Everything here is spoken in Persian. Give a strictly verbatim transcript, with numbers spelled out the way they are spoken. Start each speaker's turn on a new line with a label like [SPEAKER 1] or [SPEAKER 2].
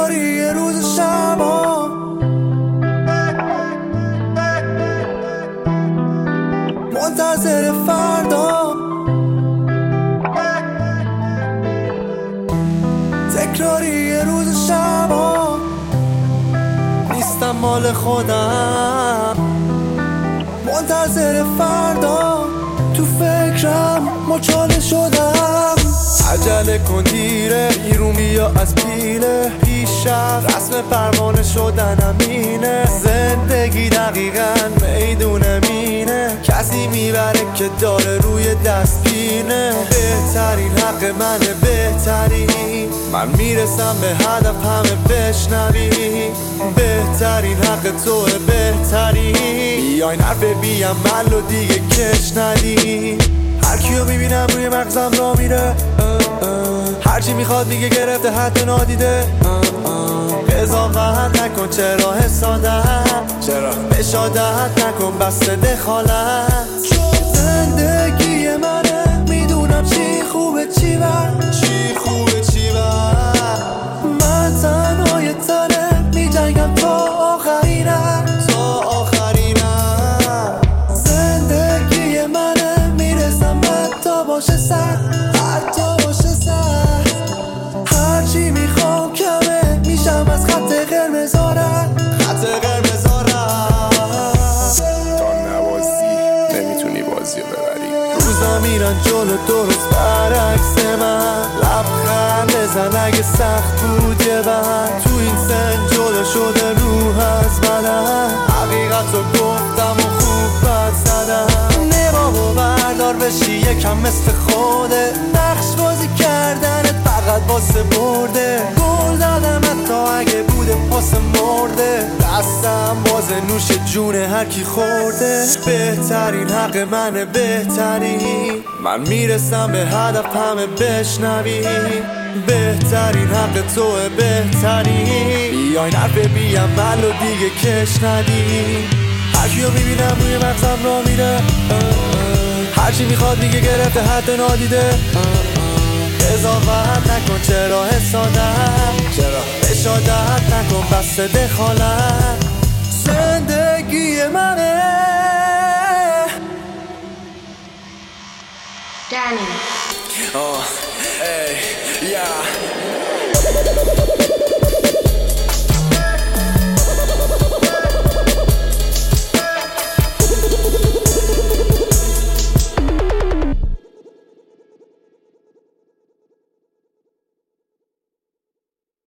[SPEAKER 1] تکراری یه روز شبا، منتظر فردا، تکراری یه روز شبا، نیستم مال خودم، منتظر فردا، تو فکرم مچاله شدم. عجله کن دیره، بیرون بیا از پیله، پیشرفت رسم پروانه شدن امینه. زندگی دقیقاً میدون مینه، کسی میبره که داره روی دست پینه. بهترین حق منه، بهترین من میرسم به هدف، همه بشنوی. بهترین حق توه، بهترین بیاین حرف بیم مل و دیگه کش ندی. هر کیو میبینم روی مغزم را میره، هرچی میخواد میگه گرفته حتی نادیده. قضاوت نکن چرا حسادت، چرا بشادت نکن بسته دخالت. زندگی منه، میدونم چی خوبه چی بد، چی خوبه چی بد. من تنهای تنه میجنگم تا آخرینم، تا آخرینم. زندگی منه، میرسم حتی باشه سر، حتی باشه سر. هرچی میخوام کمه، میشم از خط قرمزارم، خط قرمزارم.
[SPEAKER 2] تا نبازی نمیتونی بازی رو ببری.
[SPEAKER 1] روزا میرن جلو درست برعکس من، لبخند بزن اگه سخت بود یه بند. تو این سن جدا شده روح از بدن، حقیقت رو گفتم و خوب بد زدم. نقاب و بردار بشی یکم مثل خوده، نقش بازی کردنت فقط واسه برده. گل دادم حتی اگه بوده پاس مرده، دستم باز نوش جون هر کی خورده. بهترین حق منه، بهترین من میرسم به هدف، همه بشنوی. بهترین حق توه، بهترین بیاین حرف بیم مل و دیگه کش ندی. هر کیو میبینم روی مغزم را میره، هرچی میخواد میگه گرفته حد نادیده. قضاوت نکن چرا حسادت، چرا بشادت نکن بسته دخالت. زندگی منه.
[SPEAKER 3] Danny.
[SPEAKER 2] Oh, hey, yeah.